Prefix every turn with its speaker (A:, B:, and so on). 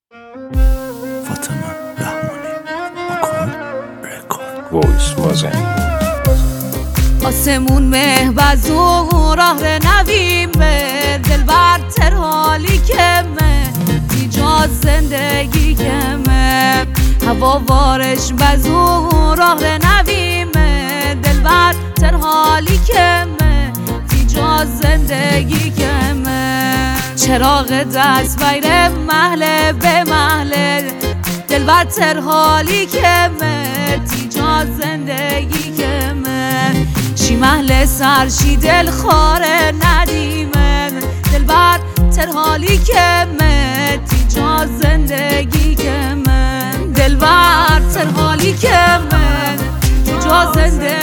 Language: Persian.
A: فاطمه رحمانی آکورد رکورد
B: وایس مازن
C: آسمون مه و زوراه نویمه دلبر تر حالی کمه ایجاد زندگی کمه هوا وارش و زوراه نویمه دلبر تر حالی کمه ایجاد زندگی کمه چراغ دست ویر محله به محله دلبر تر حالی کمه ایجاد زندگی کمه شی محل سرشی دل خاره ندیمه دلبر تر حالی کمه تیجا زندگی کمه دلبر تر حالی کمه تیجا زندگی